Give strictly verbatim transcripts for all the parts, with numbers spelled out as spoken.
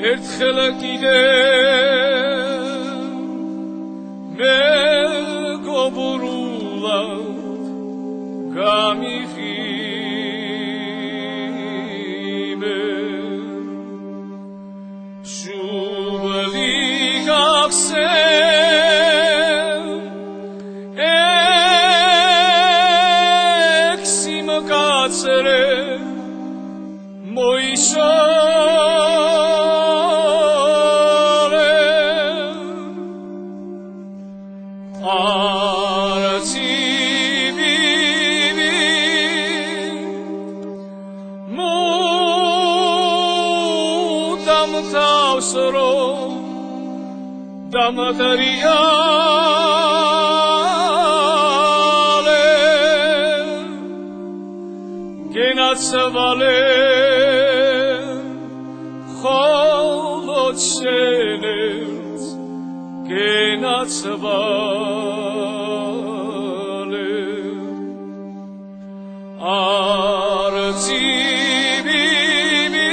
ერთხელ კიდევ მეგობრულად გამიხიმე შუბლი გახსენ ექვსი მკაცრე მოიშორე არცი ბიბი მუდამ თავს რომ დამატარიალე გენაცვალე შენებს გენაცვალე არცი ბიბი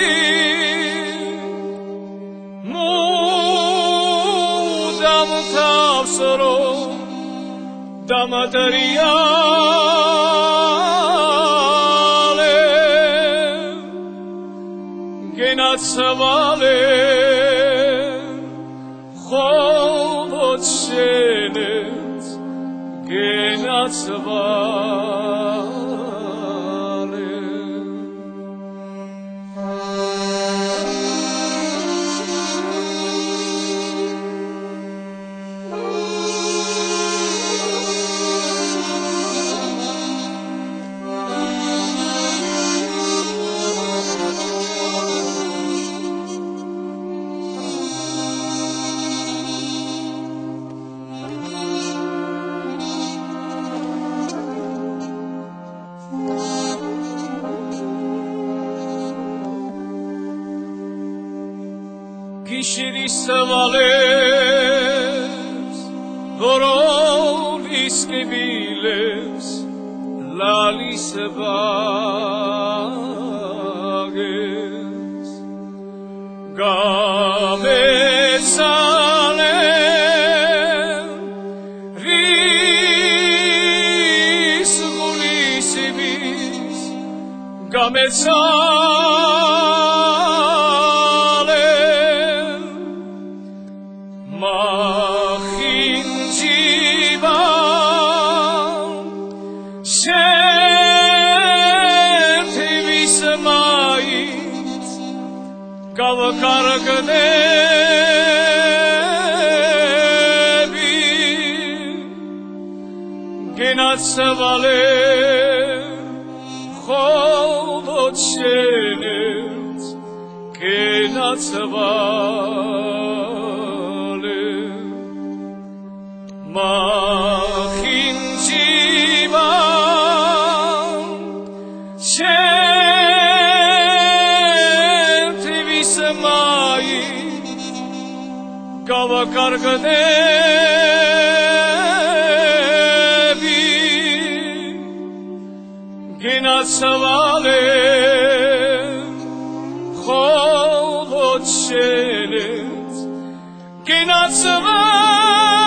მუდამ თავს რომ დამატარიალე გენაცვალე ხოლოდ შენებს გენაცვალე გიშრის ვალებს გოროლის კბილებს ლალის ბაგებს გამეცალე რის გულისების გამეცალე მახინჯიბა შენთვის მაინც გავკარგდები გენაცვალე ხოლოდ შენებს გენაცვალე მახინჯიბა შენთვის მაინც გავკარგდები გენაცვალე ხოლოდ შენებს გენაცვალე